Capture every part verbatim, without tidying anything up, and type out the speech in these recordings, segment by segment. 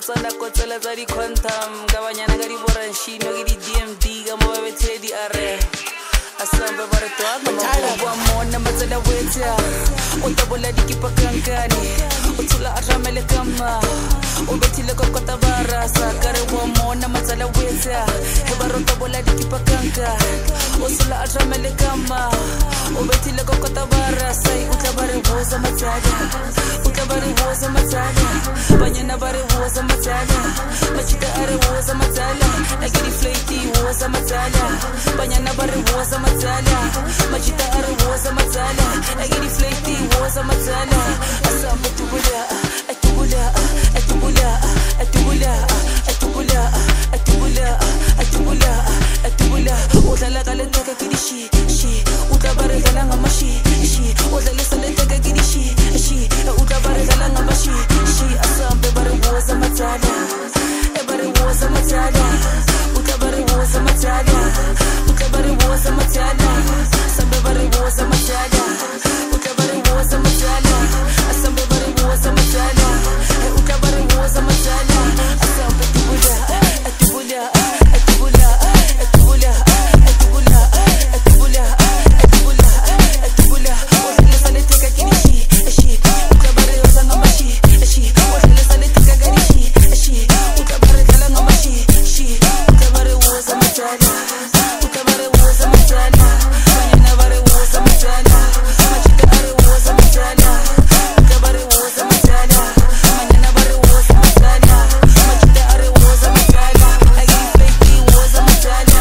tsana kotsela tsa di quantum ka banyana ka di boranshino ke di D M D ka mo ba bethile di are asambe ba re toa ka mo wa mona matsela wetsa o tabola dikipa kankani o tsula atramele kama o bethile ko kota barasa ka re wa mona matsela wetsa he ba ro tabola dikipa kanka o tsula atramele kama o bethile ko kota barasa o tla ba re boza matsala o tla ba re boza matsala banyana ba re boza matsala machika are boza matsala I get it flaky boza matsala banyana ba re boza matsala machika are boza matsala I get it flaky boza matsala asamba tubula atubula atubula atubula atubula atubula atubula atubula udlala kale taka kidishi shi udlabare dlala ngamashi shi udlala sale taka kidishi shi udlabare dlala ngamashi shi asambe bare boza matsala e bare boza matsala udlabare boza matsala udlabare boza matsala sambe bare boza matsala udlabare boza matsala asambe bare boza matsala udlabare boza matsala asambe tubula atubula atubula atubula atubula atubula atubula atubula udlala sale taka kidishi shi udlabare boza ngamashi shi udlala sale taka kidishi shi udlabare dlala ngamashi shi udlabare boza matsala udlabare boza matsala banyana bare boza matsala machika are boza matsala udlabare boza matsala banyana bare boza matsala machika are boza matsala I get flaky boza matsala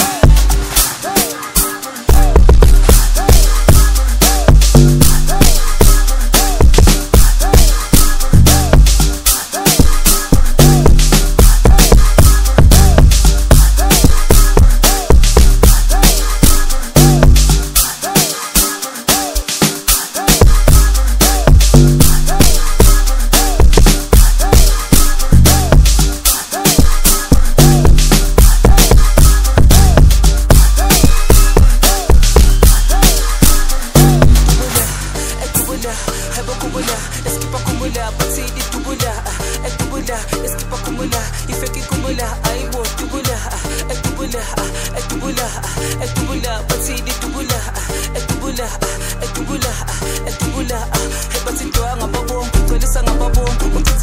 Etubula, hebo kumula, eskipa kumula, patidi tubula, etubula, eskipa kumula, ifeki kumula, aibo tubula, etubula, etubula, etubula, patidi tubula, etubula, etubula, etubula, heba titwa ngababo, kwelisa ngababo.